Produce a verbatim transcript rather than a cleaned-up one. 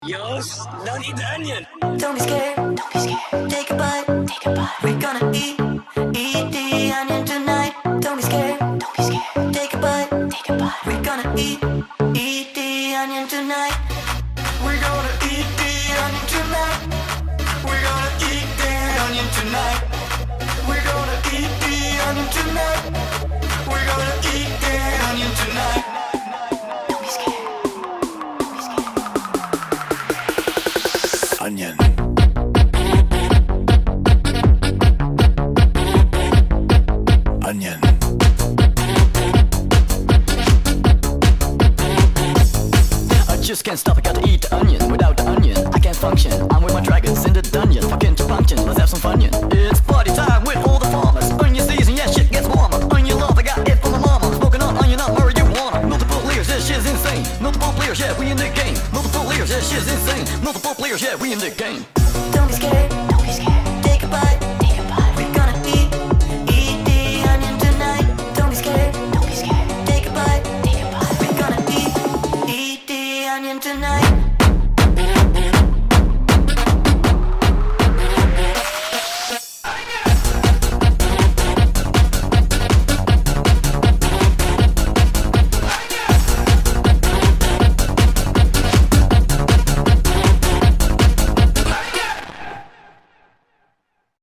Yours, don't eat the onion. Don't be scared, don't be scared. Take a bite, take a bite. We're gonna eat, eat the onion tonight. Don't be scared, don't be scared. Take a bite, take a bite. We're gonna eat, eat the onion tonight. We're gonna eat the onion tonight. We're gonna eat the onion tonight. We're gonna eat the onion tonight. We're gonna eat the onion tonight. Don't be scared. Don't be scared. Onion. Onion. I just can't stop, I gotta eat the onion. Without the onion, I can't function. I'm with my dragons in the dungeon. Fucking to function, let's have some funyon. It's party time with all the farmers. Onion season, yeah, shit gets warmer. Onion love, I got it from my mama. Smoking on onion, not marijuana. Multiple layers, that shit's insane. Multiple players, yeah, we in the game. Multiple layers, that shit's insane. Multiple players, yeah, we in the game. Don't be scared, don't be scared. Take a bite, take